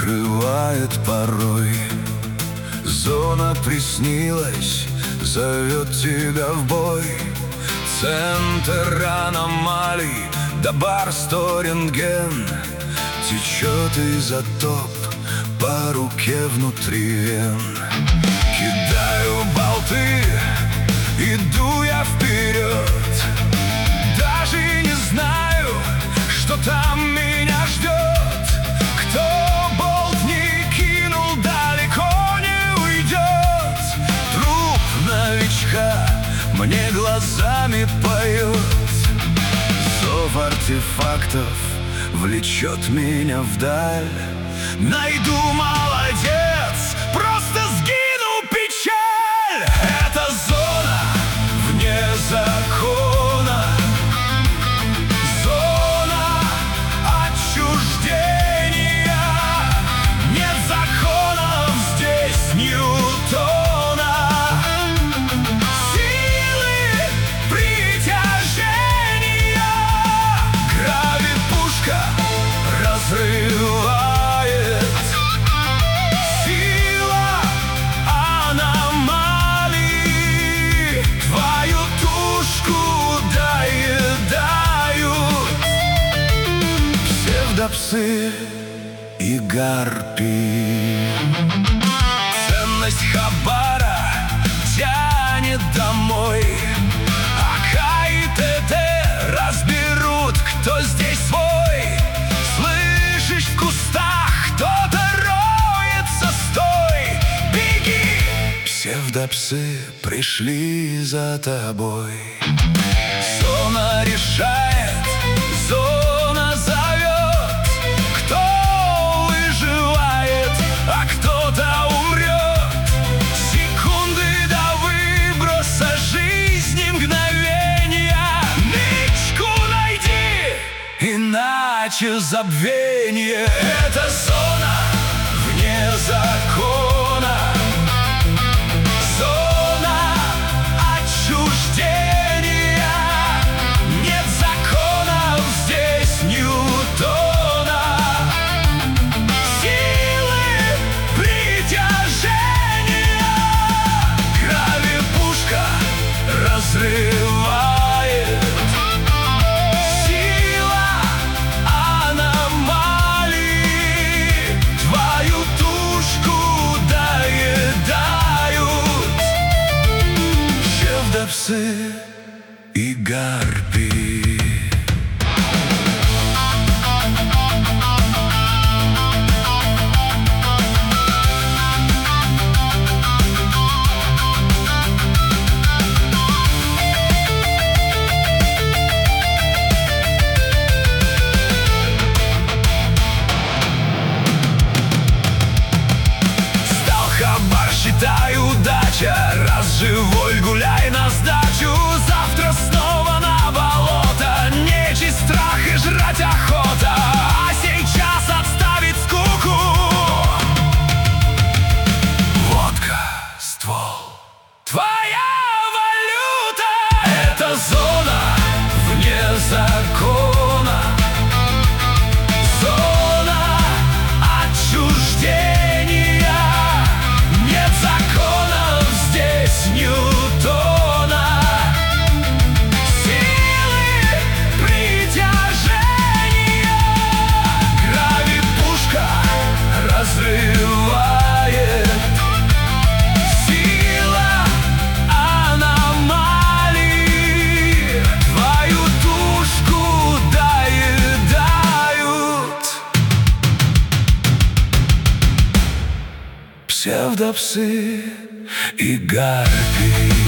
накрывает порой. Зона приснилась, зовет тебя в бой. Центр аномалий, да бар 100 рентген. Течет изотоп по руке внутри вен. Кидаю болты, иду я вперед. Даже не знаю, что там меня ждет. Кто болт не кинул, далеко не уйдет. Труп новичка мне глазами поет. Зов артефактов влечет меня вдаль. Найду молодец, просто сгину печаль. Это зона вне закона, зона отчуждения. Нет законов здесь Ньютона, силы притяжения. Гравипушка разрывает. Псы и гарпии. Ценность хабара тянет домой. АК и ТТ разберут, кто здесь свой. Слышишь, в кустах кто-то роется, стой, беги. Псевдопсы пришли за тобой. Зона решает, зона зовет. Кто выживает, а кто-то умрет. Секунды до выброса жизни, мгновения. Нычку найди, иначе забвение. Это зона вне закона, зона отчуждения. Нет законов здесь Ньютона, силы притяжения. Гравипушка разрывает. Сила аномалий твою тушку доедают. Псевдопсы и гарпии. Стал хабар, считай, удача. Раз живой, гуляй на сдачу. Завтра снова на болото. Нечисть, страх и жрать охота. А сейчас отставить скуку. Водка, ствол, твоя валюта. Это зона вне закона, зона отчуждения. Нет законов здесь Ньютона, силы притяжения. Гравипушка разрывает. Сила аномалий твою тушку доедают. Псевдопсы и гарпии.